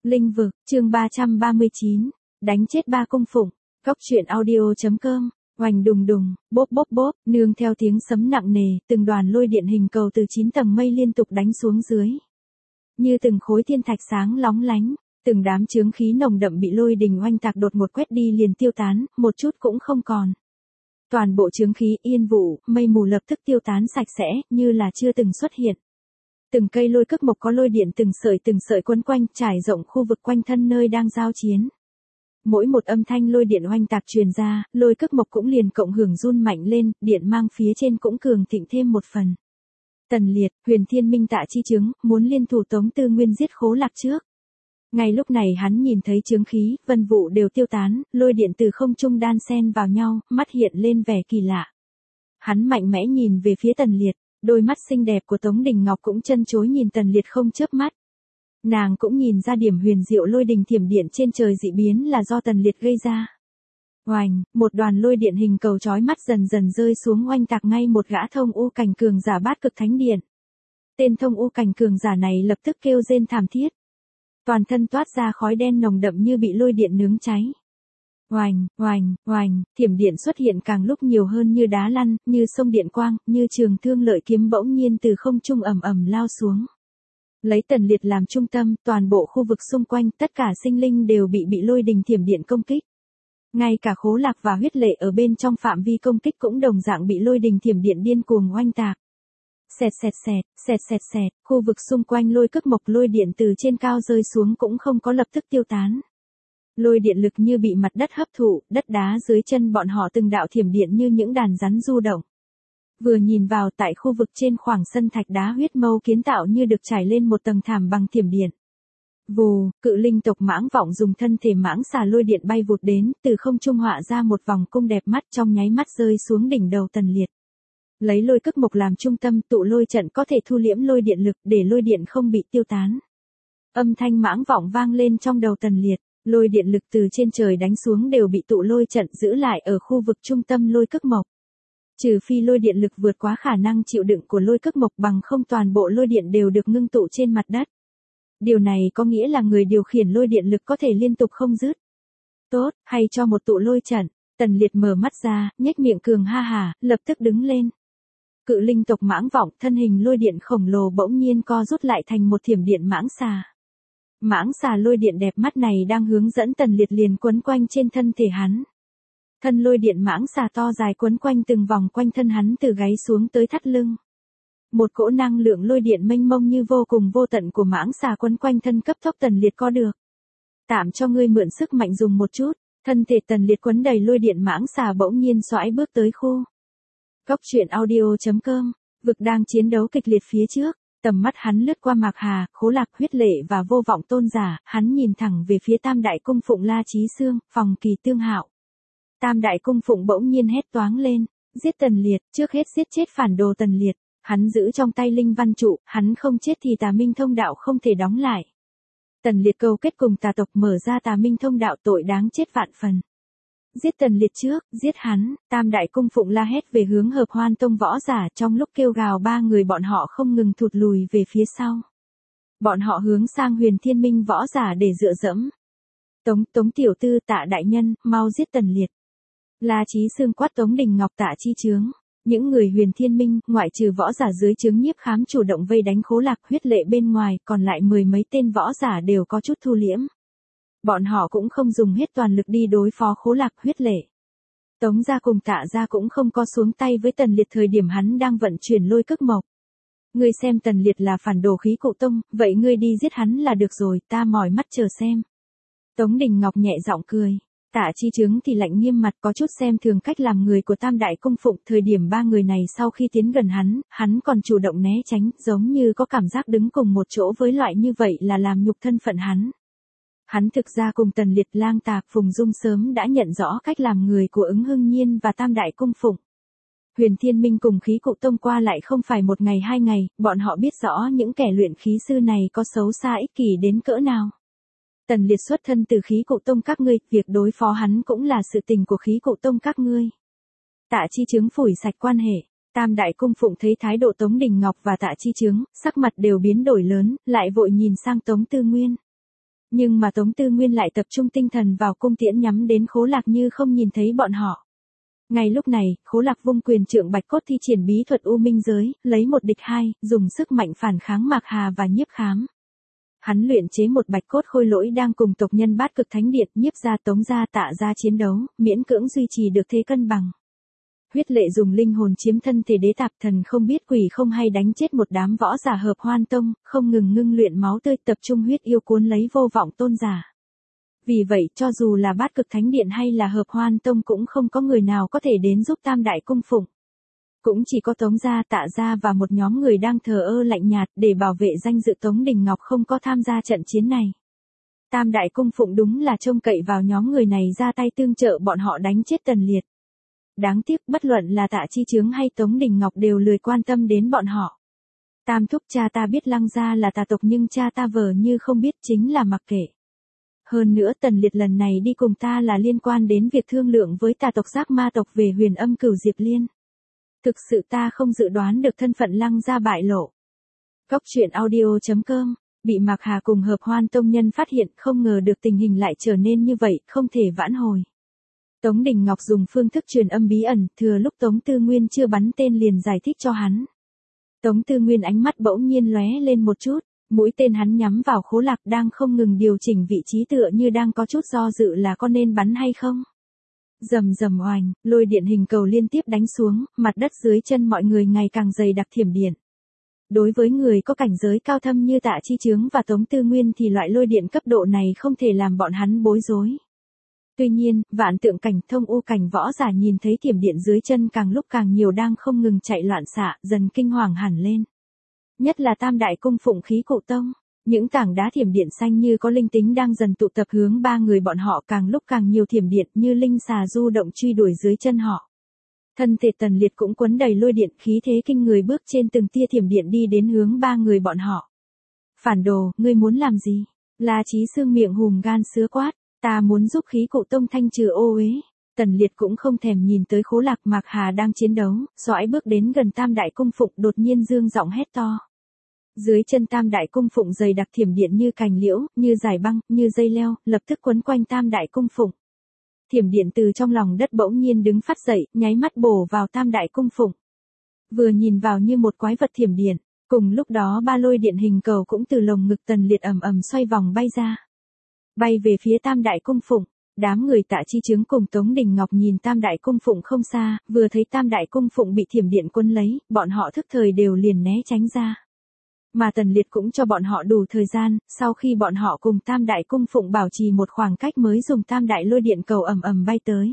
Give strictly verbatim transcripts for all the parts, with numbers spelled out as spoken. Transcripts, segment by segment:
Linh vực, chương ba trăm ba mươi chín, đánh chết ba cung phụng, góc truyện audio.com, oành đùng đùng, bốp bốp bốp, nương theo tiếng sấm nặng nề, từng đoàn lôi điện hình cầu từ chín tầng mây liên tục đánh xuống dưới. Như từng khối thiên thạch sáng lóng lánh, từng đám chướng khí nồng đậm bị lôi đình oanh tạc đột ngột quét đi liền tiêu tán, một chút cũng không còn. Toàn bộ chướng khí, yên vụ, mây mù lập tức tiêu tán sạch sẽ, như là chưa từng xuất hiện. Từng cây lôi cước mộc có lôi điện từng sợi từng sợi quấn quanh, trải rộng khu vực quanh thân nơi đang giao chiến. Mỗi một âm thanh lôi điện oanh tạc truyền ra, lôi cước mộc cũng liền cộng hưởng run mạnh lên, điện mang phía trên cũng cường thịnh thêm một phần. Tần Liệt, Huyền Thiên Minh Tạ Chi Chướng, muốn liên thủ Tống Tư Nguyên giết Khố Lạc trước. Ngay lúc này hắn nhìn thấy chướng khí, vân vụ đều tiêu tán, lôi điện từ không trung đan xen vào nhau, mắt hiện lên vẻ kỳ lạ. Hắn mạnh mẽ nhìn về phía Tần Liệt, đôi mắt xinh đẹp của Tống Đình Ngọc cũng chân chối nhìn Tần Liệt không chớp mắt. Nàng cũng nhìn ra điểm huyền diệu lôi đình thiểm điện trên trời dị biến là do Tần Liệt gây ra. Oành, một đoàn lôi điện hình cầu chói mắt dần dần rơi xuống oanh tạc ngay một gã thông u cảnh cường giả bát cực thánh điện. Tên thông u cảnh cường giả này lập tức kêu rên thảm thiết. Toàn thân toát ra khói đen nồng đậm như bị lôi điện nướng cháy. Oành, oành, oành, thiểm điện xuất hiện càng lúc nhiều hơn như đá lăn, như sông điện quang, như trường thương lợi kiếm bỗng nhiên từ không trung ầm ầm lao xuống. Lấy Tần Liệt làm trung tâm, toàn bộ khu vực xung quanh, tất cả sinh linh đều bị bị lôi đình thiểm điện công kích. Ngay cả Khố Lạc và Huyết Lệ ở bên trong phạm vi công kích cũng đồng dạng bị lôi đình thiểm điện điên cuồng oanh tạc. Xẹt xẹt xẹt, xẹt xẹt xẹt, khu vực xung quanh lôi cước mộc lôi điện từ trên cao rơi xuống cũng không có lập tức tiêu tán. Lôi điện lực như bị mặt đất hấp thụ, đất đá dưới chân bọn họ từng đạo thiểm điện như những đàn rắn du động. Vừa nhìn vào tại khu vực trên khoảng sân thạch đá huyết mâu kiến tạo như được trải lên một tầng thảm bằng thiểm điện. Vù, cự linh tộc Mãng Vọng dùng thân thể mãng xà lôi điện bay vụt đến, từ không trung họa ra một vòng cung đẹp mắt trong nháy mắt rơi xuống đỉnh đầu Tần Liệt. Lấy lôi cước mộc làm trung tâm tụ lôi trận có thể thu liễm lôi điện lực để lôi điện không bị tiêu tán. Âm thanh Mãng Vọng vang lên trong đầu Tần Liệt, lôi điện lực từ trên trời đánh xuống đều bị tụ lôi trận giữ lại ở khu vực trung tâm lôi cước mộc. Trừ phi lôi điện lực vượt quá khả năng chịu đựng của lôi cước mộc bằng không toàn bộ lôi điện đều được ngưng tụ trên mặt đất. Điều này có nghĩa là người điều khiển lôi điện lực có thể liên tục không dứt. Tốt, hay cho một tụ lôi trận. Tần Liệt mở mắt ra, nhếch miệng cường ha hà, lập tức đứng lên. Cự linh tộc Mãng Vọng, thân hình lôi điện khổng lồ bỗng nhiên co rút lại thành một thiểm điện mãng xà. Mãng xà lôi điện đẹp mắt này đang hướng dẫn Tần Liệt liền quấn quanh trên thân thể hắn. Thân lôi điện mãng xà to dài quấn quanh từng vòng quanh thân hắn từ gáy xuống tới thắt lưng. Một cỗ năng lượng lôi điện mênh mông như vô cùng vô tận của mãng xà quấn quanh thân cấp tốc Tần Liệt có được. Tạm cho ngươi mượn sức mạnh dùng một chút, thân thể Tần Liệt quấn đầy lôi điện mãng xà bỗng nhiên xoãi bước tới khu. Góc truyện audio.com, vực đang chiến đấu kịch liệt phía trước, tầm mắt hắn lướt qua Mạc Hà, Khố Lạc, Huyết Lệ và Vô Vọng tôn giả, hắn nhìn thẳng về phía Tam Đại Cung Phụng La Chí Xương, Phòng Kỳ Tương Hạo. Tam Đại Cung Phụng bỗng nhiên hét toáng lên, giết Tần Liệt, trước hết giết chết phản đồ Tần Liệt, hắn giữ trong tay linh văn trụ, hắn không chết thì Tà Minh thông đạo không thể đóng lại. Tần Liệt câu kết cùng tà tộc mở ra Tà Minh thông đạo tội đáng chết vạn phần. Giết Tần Liệt trước, giết hắn, Tam Đại Cung Phụng la hét về hướng Hợp Hoan Tông võ giả, trong lúc kêu gào ba người bọn họ không ngừng thụt lùi về phía sau. Bọn họ hướng sang Huyền Thiên Minh võ giả để dựa dẫm. Tống, Tống tiểu tư, Tạ đại nhân, mau giết Tần Liệt. La Chí Xương quát Tống Đình Ngọc, Tạ Chi Chướng. Những người Huyền Thiên Minh, ngoại trừ võ giả dưới trướng Nhiếp Khám chủ động vây đánh Khố Lạc, Huyết Lệ bên ngoài, còn lại mười mấy tên võ giả đều có chút thu liễm. Bọn họ cũng không dùng hết toàn lực đi đối phó Khố Lạc, Huyết Lệ. Tống gia cùng Tạ gia cũng không có xuống tay với Tần Liệt thời điểm hắn đang vận chuyển lôi cước mộc. Ngươi xem Tần Liệt là phản đồ khí cụ tông, vậy ngươi đi giết hắn là được rồi, ta mỏi mắt chờ xem. Tống Đình Ngọc nhẹ giọng cười. Tạ Chi Chướng thì lạnh nghiêm mặt, có chút xem thường cách làm người của Tam Đại Cung Phụng. Thời điểm ba người này sau khi tiến gần hắn, hắn còn chủ động né tránh, giống như có cảm giác đứng cùng một chỗ với loại như vậy là làm nhục thân phận hắn. Hắn thực ra cùng Tần Liệt, Lang Tạc, Phùng Dung sớm đã nhận rõ cách làm người của Ứng Hưng Nhiên và Tam Đại Cung Phụng. Huyền Thiên Minh cùng khí cụ tông qua lại không phải một ngày hai ngày, bọn họ biết rõ những kẻ luyện khí sư này có xấu xa ích kỷ đến cỡ nào. Tần Liệt xuất thân từ khí cụ tông các ngươi, việc đối phó hắn cũng là sự tình của khí cụ tông các ngươi. Tạ Chi Chướng phủi sạch quan hệ. Tam Đại Cung Phụng thấy thái độ Tống Đình Ngọc và Tạ Chi Chướng, sắc mặt đều biến đổi lớn, lại vội nhìn sang Tống Tư Nguyên. Nhưng mà Tống Tư Nguyên lại tập trung tinh thần vào cung tiễn nhắm đến Khố Lạc như không nhìn thấy bọn họ. Ngay lúc này, Khố Lạc vung quyền trượng bạch cốt thi triển bí thuật U Minh Giới, lấy một địch hai, dùng sức mạnh phản kháng Mạc Hà và Nhiếp Khám. Hắn luyện chế một bạch cốt khôi lỗi đang cùng tộc nhân Bát Cực Thánh Điện, Nhiếp gia, Tống gia, Tạ gia chiến đấu, miễn cưỡng duy trì được thế cân bằng. Huyết Lệ dùng linh hồn chiếm thân thể đế tạp thần không biết quỷ không hay đánh chết một đám võ giả Hợp Hoan Tông, không ngừng ngưng luyện máu tươi, tập trung huyết yêu cuốn lấy Vô Vọng tôn giả. Vì vậy, cho dù là Bát Cực Thánh Điện hay là Hợp Hoan Tông cũng không có người nào có thể đến giúp Tam Đại Cung Phụng. Cũng chỉ có Tống gia, Tạ gia và một nhóm người đang thờ ơ lạnh nhạt để bảo vệ danh dự Tống Đình Ngọc không có tham gia trận chiến này. Tam Đại Cung Phụng đúng là trông cậy vào nhóm người này ra tay tương trợ bọn họ đánh chết Tần Liệt. Đáng tiếc bất luận là Tạ Chi Chướng hay Tống Đình Ngọc đều lười quan tâm đến bọn họ. Tam thúc cha ta biết Lăng gia là tà tộc nhưng cha ta vờ như không biết chính là mặc kệ. Hơn nữa Tần Liệt lần này đi cùng ta là liên quan đến việc thương lượng với tà tộc Giác Ma tộc về Huyền Âm Cửu Diệp Liên. Thực sự ta không dự đoán được thân phận Lăng gia bại lộ. Cốc truyện audio chấm com, bị Mạc Hà cùng Hợp Hoan Tông nhân phát hiện, không ngờ được tình hình lại trở nên như vậy, không thể vãn hồi. Tống Đình Ngọc dùng phương thức truyền âm bí ẩn, thừa lúc Tống Tư Nguyên chưa bắn tên liền giải thích cho hắn. Tống Tư Nguyên ánh mắt bỗng nhiên lóe lên một chút, mũi tên hắn nhắm vào Khố Lạc đang không ngừng điều chỉnh vị trí tựa như đang có chút do dự là có nên bắn hay không. Rầm rầm oành, lôi điện hình cầu liên tiếp đánh xuống, mặt đất dưới chân mọi người ngày càng dày đặc thiểm điện. Đối với người có cảnh giới cao thâm như Tạ Chi Chướng và Tống Tư Nguyên thì loại lôi điện cấp độ này không thể làm bọn hắn bối rối. Tuy nhiên, vạn tượng cảnh, thông u cảnh võ giả nhìn thấy thiểm điện dưới chân càng lúc càng nhiều đang không ngừng chạy loạn xạ, dần kinh hoàng hẳn lên. Nhất là Tam Đại Cung Phụng Khí Cụ Tông, những tảng đá thiểm điện xanh như có linh tính đang dần tụ tập hướng ba người bọn họ, càng lúc càng nhiều thiểm điện như linh xà du động truy đuổi dưới chân họ. Thân thể Tần Liệt cũng quấn đầy lôi điện, khí thế kinh người bước trên từng tia thiểm điện đi đến hướng ba người bọn họ. Phản đồ, ngươi muốn làm gì? La Chí Xương miệng hùm gan sứa quát, ta muốn giúp Khí Cụ Tông thanh trừ ô uế. Tần Liệt cũng không thèm nhìn tới Khố Lạc, Mạc Hà đang chiến đấu, dõi bước đến gần Tam Đại Cung Phụng, đột nhiên dương giọng hét to. Dưới chân Tam Đại Cung Phụng dày đặc thiểm điện như cành liễu, như dải băng, như dây leo, lập tức quấn quanh Tam Đại Cung Phụng. Thiểm điện từ trong lòng đất bỗng nhiên đứng phát dậy, nháy mắt bổ vào Tam Đại Cung Phụng. Vừa nhìn vào như một quái vật thiểm điện, cùng lúc đó ba lôi điện hình cầu cũng từ lồng ngực Tần Liệt ầm ầm xoay vòng bay ra. Bay về phía Tam Đại Cung Phụng, đám người Tạ Chi Chướng cùng Tống Đình Ngọc nhìn Tam Đại Cung Phụng không xa, vừa thấy Tam Đại Cung Phụng bị thiểm điện quấn lấy, bọn họ thức thời đều liền né tránh ra. Mà Tần Liệt cũng cho bọn họ đủ thời gian, sau khi bọn họ cùng Tam Đại Cung Phụng bảo trì một khoảng cách mới dùng Tam Đại lôi điện cầu ầm ầm bay tới.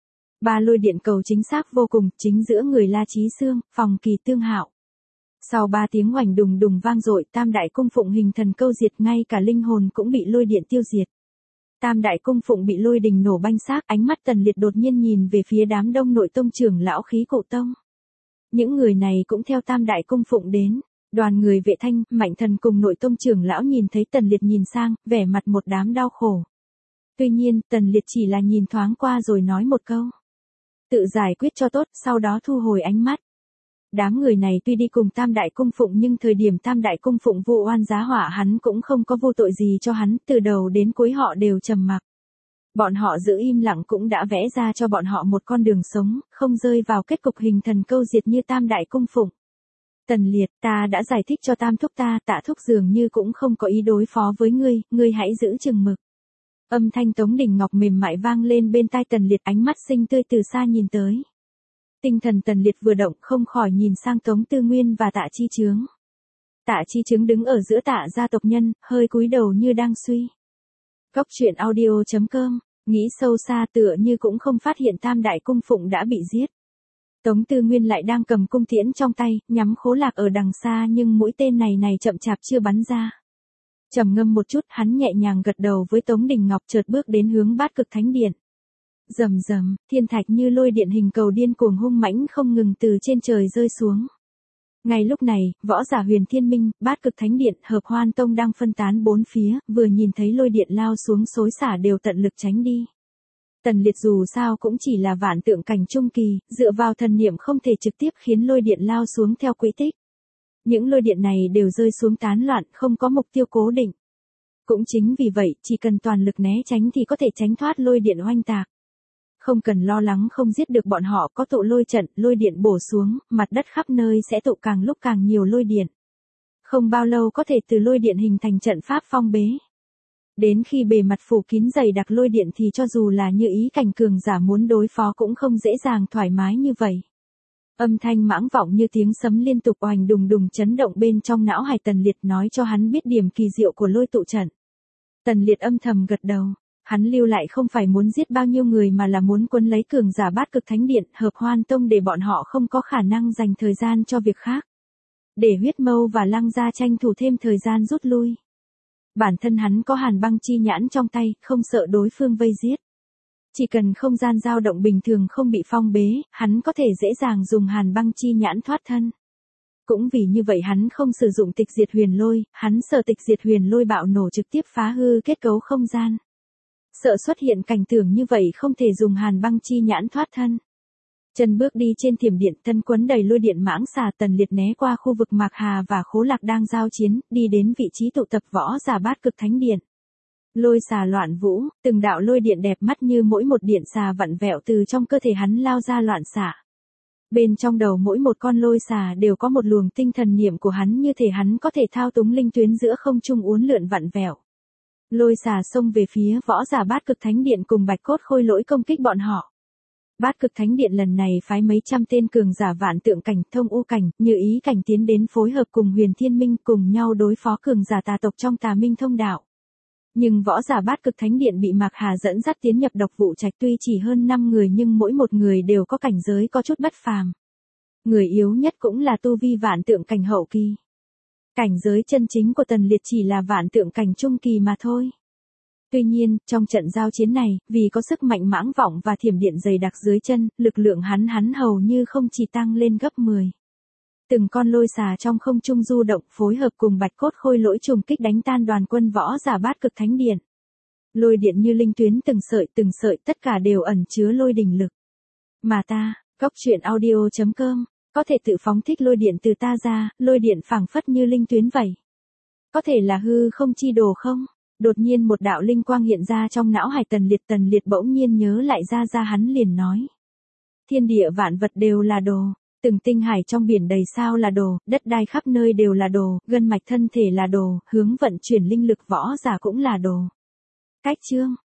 Ba lôi điện cầu chính xác vô cùng, chính giữa người La Chí Xương, phòng Kỳ Tương Hạo. Sau ba tiếng oành đùng đùng vang dội, Tam Đại Cung Phụng hình thần câu diệt, ngay cả linh hồn cũng bị lôi điện tiêu diệt. Tam Đại Cung Phụng bị lôi đình nổ banh xác, ánh mắt Tần Liệt đột nhiên nhìn về phía đám đông nội tông trưởng lão Khí Cụ Tông. Những người này cũng theo Tam Đại Cung Phụng đến. Đoàn người Vệ Thanh, Mạnh Thần cùng nội tông trưởng lão nhìn thấy Tần Liệt nhìn sang, vẻ mặt một đám đau khổ. Tuy nhiên, Tần Liệt chỉ là nhìn thoáng qua rồi nói một câu. Tự giải quyết cho tốt, sau đó thu hồi ánh mắt. Đám người này tuy đi cùng Tam Đại Cung Phụng nhưng thời điểm Tam Đại Cung Phụng vụ oan giá họa hắn cũng không có vô tội gì cho hắn, từ đầu đến cuối họ đều trầm mặc. Bọn họ giữ im lặng cũng đã vẽ ra cho bọn họ một con đường sống, không rơi vào kết cục hình thần câu diệt như Tam Đại Cung Phụng. Tần Liệt, ta đã giải thích cho Tam thúc ta, Tạ thúc dường như cũng không có ý đối phó với ngươi, ngươi hãy giữ chừng mực. Âm thanh Tống Đình Ngọc mềm mại vang lên bên tai Tần Liệt, ánh mắt xinh tươi từ xa nhìn tới. Tinh thần Tần Liệt vừa động, không khỏi nhìn sang Tống Tư Nguyên và Tạ Chi Chướng. Tạ Chi Chướng đứng ở giữa Tạ gia tộc nhân, hơi cúi đầu như đang suy. Cốc truyện audio chấm com, nghĩ sâu xa tựa như cũng không phát hiện Tam Đại Cung Phụng đã bị giết. Tống Tư Nguyên lại đang cầm cung tiễn trong tay, nhắm Khố Lạc ở đằng xa nhưng mũi tên này này chậm chạp chưa bắn ra. Trầm ngâm một chút, hắn nhẹ nhàng gật đầu với Tống Đình Ngọc, chợt bước đến hướng Bát Cực Thánh Điện. Rầm rầm, thiên thạch như lôi điện hình cầu điên cuồng hung mãnh không ngừng từ trên trời rơi xuống. Ngay lúc này, võ giả Huyền Thiên Minh, Bát Cực Thánh Điện, Hợp Hoan Tông đang phân tán bốn phía, vừa nhìn thấy lôi điện lao xuống xối xả đều tận lực tránh đi. Tần Liệt dù sao cũng chỉ là vạn tượng cảnh trung kỳ, dựa vào thần niệm không thể trực tiếp khiến lôi điện lao xuống theo quỹ tích. Những lôi điện này đều rơi xuống tán loạn, không có mục tiêu cố định. Cũng chính vì vậy, chỉ cần toàn lực né tránh thì có thể tránh thoát lôi điện oanh tạc. Không cần lo lắng không giết được bọn họ, có tụ lôi trận, lôi điện bổ xuống, mặt đất khắp nơi sẽ tụ càng lúc càng nhiều lôi điện. Không bao lâu có thể từ lôi điện hình thành trận pháp phong bế. Đến khi bề mặt phủ kín dày đặc lôi điện thì cho dù là như ý cảnh cường giả muốn đối phó cũng không dễ dàng thoải mái như vậy. Âm thanh mãng vọng như tiếng sấm liên tục oanh đùng đùng chấn động bên trong não hải Tần Liệt, nói cho hắn biết điểm kỳ diệu của lôi tụ trận. Tần Liệt âm thầm gật đầu, hắn lưu lại không phải muốn giết bao nhiêu người mà là muốn quấn lấy cường giả bát cực thánh điện, hợp hoan tông để bọn họ không có khả năng dành thời gian cho việc khác. Để huyết mâu và lăng gia tranh thủ thêm thời gian rút lui. Bản thân hắn có hàn băng chi nhãn trong tay, không sợ đối phương vây giết. Chỉ cần không gian dao động bình thường không bị phong bế, hắn có thể dễ dàng dùng hàn băng chi nhãn thoát thân. Cũng vì như vậy hắn không sử dụng tịch diệt huyền lôi, hắn sợ tịch diệt huyền lôi bạo nổ trực tiếp phá hư kết cấu không gian. Sợ xuất hiện cảnh tượng như vậy không thể dùng hàn băng chi nhãn thoát thân. Chân bước đi trên thiểm điện, thân quấn đầy lôi điện mãng xà, Tần Liệt né qua khu vực Mạc Hà và Khố Lạc đang giao chiến, đi đến vị trí tụ tập võ giả bát cực thánh điện. Lôi xà loạn vũ, từng đạo lôi điện đẹp mắt như mỗi một điện xà vặn vẹo từ trong cơ thể hắn lao ra loạn xạ. Bên trong đầu mỗi một con lôi xà đều có một luồng tinh thần niệm của hắn, như thể hắn có thể thao túng linh tuyến giữa không trung uốn lượn vặn vẹo. Lôi xà xông về phía võ giả bát cực thánh điện cùng bạch cốt khôi lỗi công kích bọn họ. Bát cực thánh điện lần này phái mấy trăm tên cường giả vạn tượng cảnh, thông u cảnh, như ý cảnh tiến đến phối hợp cùng huyền thiên minh cùng nhau đối phó cường giả tà tộc trong tà minh thông đạo. Nhưng võ giả bát cực thánh điện bị Mạc Hà dẫn dắt tiến nhập độc vụ trạch, tuy chỉ hơn năm người nhưng mỗi một người đều có cảnh giới có chút bất phàm. Người yếu nhất cũng là tu vi vạn tượng cảnh hậu kỳ. Cảnh giới chân chính của Tần Liệt chỉ là vạn tượng cảnh trung kỳ mà thôi. Tuy nhiên, trong trận giao chiến này, vì có sức mạnh mãng vọng và thiểm điện dày đặc dưới chân, lực lượng hắn hắn hầu như không chỉ tăng lên gấp mười. Từng con lôi xà trong không trung du động phối hợp cùng bạch cốt khôi lỗi trùng kích đánh tan đoàn quân võ giả bát cực thánh điện. Lôi điện như linh tuyến từng sợi từng sợi, tất cả đều ẩn chứa lôi đỉnh lực. Mà ta, Cốc Truyện Audio chấm com, có thể tự phóng thích lôi điện từ ta ra, lôi điện phảng phất như linh tuyến vậy. Có thể là hư không chi đồ không? Đột nhiên một đạo linh quang hiện ra trong não hải Tần Liệt, Tần Liệt bỗng nhiên nhớ lại ra ra hắn liền nói. Thiên địa vạn vật đều là đồ. Từng tinh hải trong biển đầy sao là đồ, đất đai khắp nơi đều là đồ, gân mạch thân thể là đồ, hướng vận chuyển linh lực võ giả cũng là đồ. Cách chương